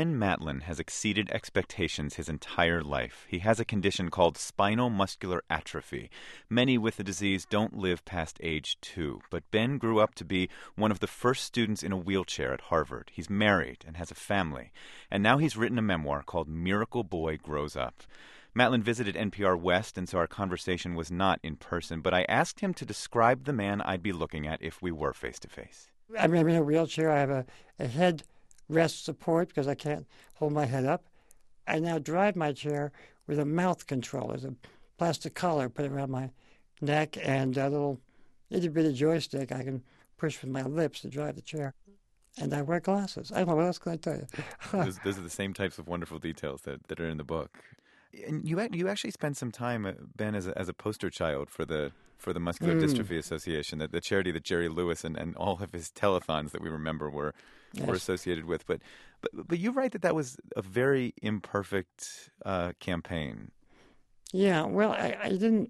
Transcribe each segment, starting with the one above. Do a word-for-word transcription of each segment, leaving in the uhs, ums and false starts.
Ben Matlin has exceeded expectations his entire life. He has a condition called spinal muscular atrophy. Many with the disease don't live past age two, but Ben grew up to be one of the first students in a wheelchair at Harvard. He's married and has a family, and now he's written a memoir called Miracle Boy Grows Up. Matlin visited N P R West, and so our conversation was not in person, but I asked him to describe the man I'd be looking at if we were face-to-face. I mean, I'm in a wheelchair. I have a, a head rest support because I can't hold my head up. I now drive my chair with a mouth control. There's a plastic collar put around my neck and a little itty-bitty joystick I can push with my lips to drive the chair. And I wear glasses. I don't know, what else can I tell you? those, those are the same types of wonderful details that, that are in the book. And you you actually spent some time, Ben, as a, as a poster child for the for the Muscular mm. Dystrophy Association, the, the charity that Jerry Lewis and, and all of his telethons that we remember were yes. were associated with. But, but but you write that that was a very imperfect uh, campaign. Yeah, well, I, I didn't.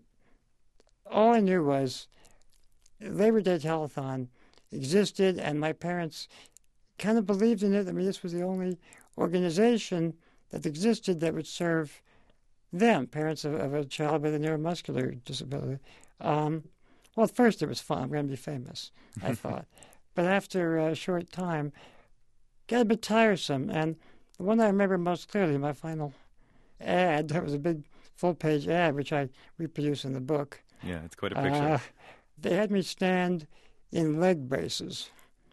All I knew was Labor Day Telethon existed, and my parents kind of believed in it. I mean, this was the only organization that existed that would serve them, parents of, of a child with a neuromuscular disability. Um, well, at first it was fun. I'm going to be famous, I thought. But after a short time, it got a bit tiresome. And the one I remember most clearly, my final ad, that was a big full-page ad, which I reproduce in the book. Yeah, it's quite a picture. Uh, they had me stand in leg braces.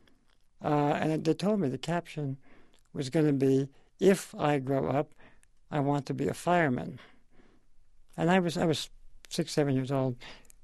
Uh, and they told me the caption was going to be, "If I grow up, I want to be a fireman." And I was I was six, seven years old.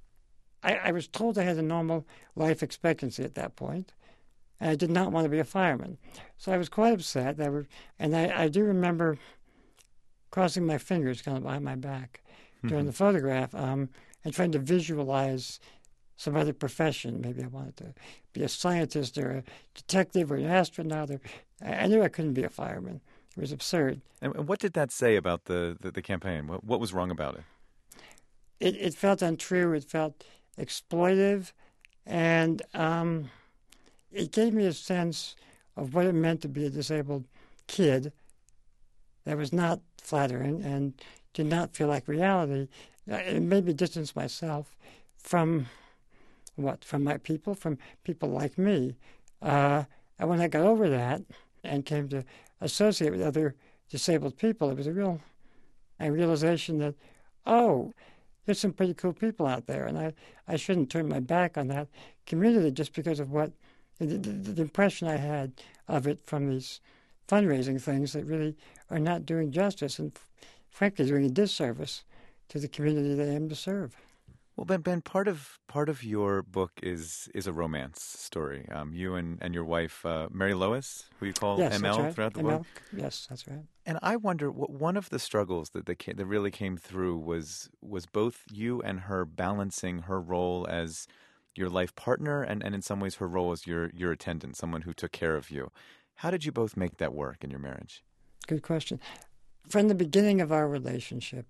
I, I was told I had a normal life expectancy at that point, and I did not want to be a fireman. So I was quite upset. I were, and I, I do remember crossing my fingers kind of behind my back during the photograph um, and trying to visualize some other profession. Maybe I wanted to be a scientist or a detective or an astronaut. Or, I knew I couldn't be a fireman. It was absurd. And what did that say about the, the, the campaign? What, what was wrong about it? It, it felt untrue. It felt exploitive. And um, it gave me a sense of what it meant to be a disabled kid that was not flattering and did not feel like reality. It made me distance myself from what? From my people, from people like me. Uh, and when I got over that and came to associate with other disabled people, it was a real a realization that, oh, there's some pretty cool people out there, and I, I shouldn't turn my back on that community just because of what the, the, the impression I had of it from these fundraising things that really are not doing justice and, frankly, doing a disservice to the community they aim to serve. Well, Ben, Ben, part of part of your book is is a romance story. Um, you and, and your wife, uh, Mary Lois, who you call yes, M L right. throughout the M L. book. Yes, that's right. And I wonder, what one of the struggles that that, came, that really came through was was both you and her balancing her role as your life partner and, and in some ways her role as your your attendant, someone who took care of you. How did you both make that work in your marriage? Good question. From the beginning of our relationship,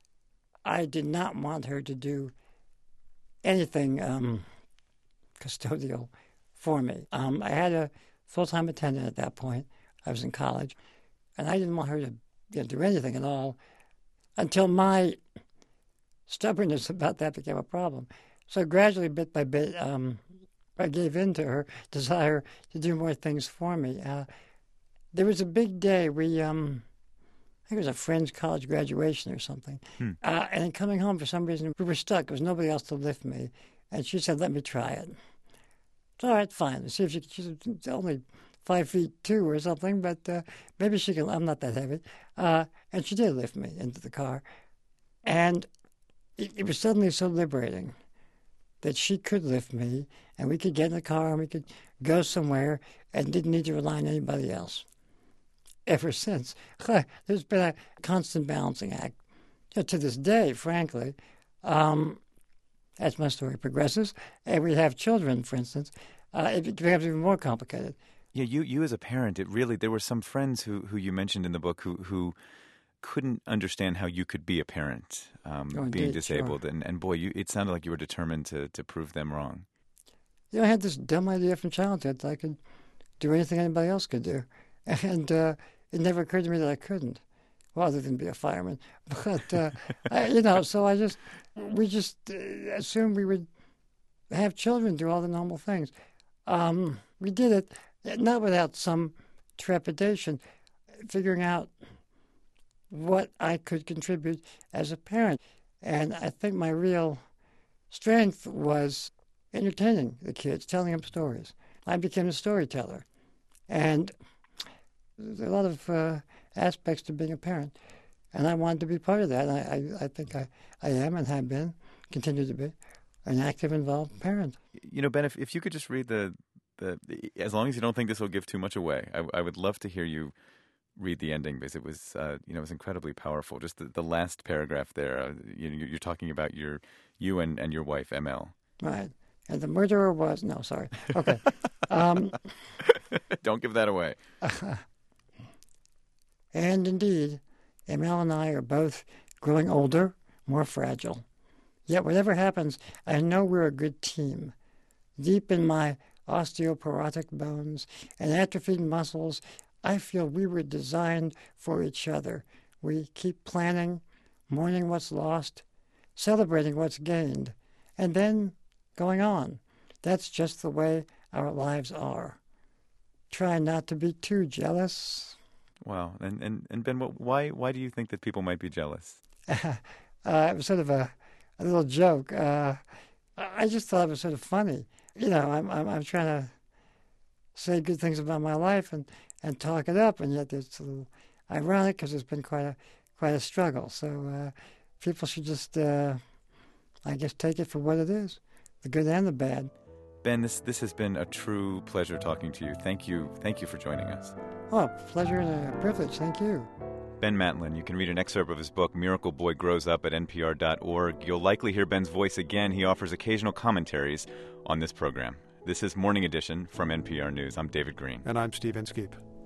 I did not want her to do anything um, custodial for me. Um, I had a full-time attendant at that point. I was in college, and I didn't want her to you know, do anything at all until my stubbornness about that became a problem. So gradually, bit by bit, um, I gave in to her desire to do more things for me. Uh, there was a big day. We, um, I think it was a friend's college graduation or something. Hmm. Uh, and then coming home, for some reason, we were stuck. There was nobody else to lift me. And she said, let me try it. So, all right, fine. Let's see if she, she's only five feet two or something, but uh, maybe she can, I'm not that heavy. Uh, and she did lift me into the car. And it, it was suddenly so liberating that she could lift me, and we could get in the car, and we could go somewhere, and didn't need to rely on anybody else. Ever since, there's been a constant balancing act. You know, to this day, frankly, um, as my story progresses, and we have children, for instance, uh, it becomes even more complicated. Yeah, you you as a parent, it really, there were some friends who, who you mentioned in the book who, who couldn't understand how you could be a parent, um, oh, being indeed, disabled. Sure. And, and boy, you, it sounded like you were determined to, to prove them wrong. You know, I had this dumb idea from childhood that I could do anything anybody else could do. And uh, it never occurred to me that I couldn't. Well, other than be a fireman. But, uh, I, you know, so I just, we just uh, assumed we would have children, do all the normal things. Um, we did it, not without some trepidation, figuring out what I could contribute as a parent. And I think my real strength was entertaining the kids, telling them stories. I became a storyteller. And there's a lot of uh, aspects to being a parent. And I wanted to be part of that. I, I, I think I, I am and have been, continue to be, an active, involved parent. You know, Ben, if, if you could just read the, the, as long as you don't think this will give too much away, I, I would love to hear you read the ending, because it was, uh, you know, it was incredibly powerful. Just the, the last paragraph there, uh, you know, you're talking about your, you and, and your wife, M L. Right. And the murderer was, no, sorry. Okay. Um, don't give that away. And indeed, M L and I are both growing older, more fragile. Yet whatever happens, I know we're a good team. Deep in my osteoporotic bones and atrophied muscles, I feel we were designed for each other. We keep planning, mourning what's lost, celebrating what's gained, and then going on. That's just the way our lives are. Try not to be too jealous. Wow. And, and, and Ben, what, why why do you think that people might be jealous? uh, it was sort of a, a little joke. Uh, I just thought it was sort of funny. You know, I'm, I'm, I'm trying to say good things about my life and, and talk it up, and yet it's a little ironic because it's been quite a quite a struggle. So uh, people should just, uh, I guess, take it for what it is, the good and the bad. Ben, this this has been a true pleasure talking to you. Thank you. Thank you for joining us. Oh, pleasure and a privilege. Thank you. Ben Matlin. You can read an excerpt of his book, Miracle Boy Grows Up, at N P R dot org. You'll likely hear Ben's voice again. He offers occasional commentaries on this program. This is Morning Edition from N P R News. I'm David Green. And I'm Steve Inskeep.